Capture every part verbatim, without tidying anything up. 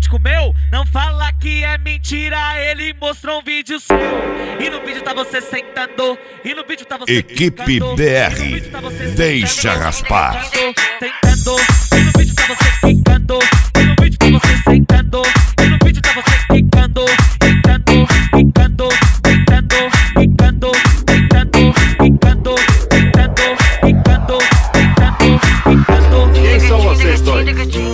te comeu? Não fala que é mentira, ele mostrou um vídeo seu. E no vídeo tá você sentando, e no vídeo tá você Equipe quicando, B R, tá você deixa sentando, raspar. Tentando, e no vídeo tá você quicando, e no vídeo tá você sentando, e no vídeo tá você quicando, quicando, quicando, tentando, quicando, tentando, quicando, tentando, quicando, tentando, quicando. Quem são vocês dois?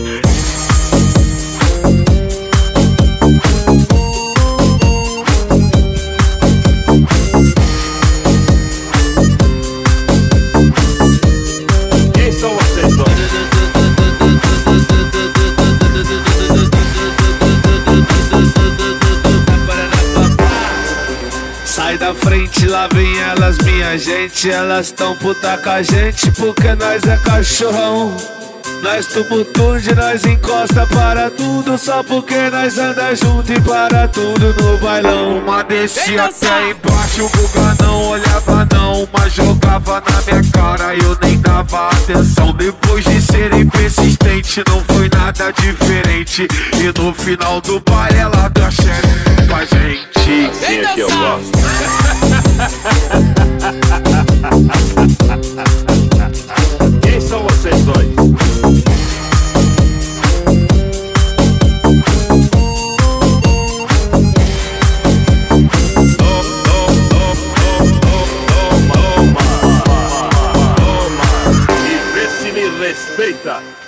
Sai da frente, lá vem elas, minha gente. Elas tão puta com a gente porque nós é cachorrão. Nós tumultude, nós encosta para tudo, só porque nós anda junto e para tudo no bailão. Uma descia até embaixo, o Guga não olhava não, uma jogava na minha cara e eu nem dava atenção. Depois de serem persistente, não foi nada diferente, e no final do baile ela deu a xereca pra gente. Sim, é que eu gosto. Quem são vocês dois? Respeita.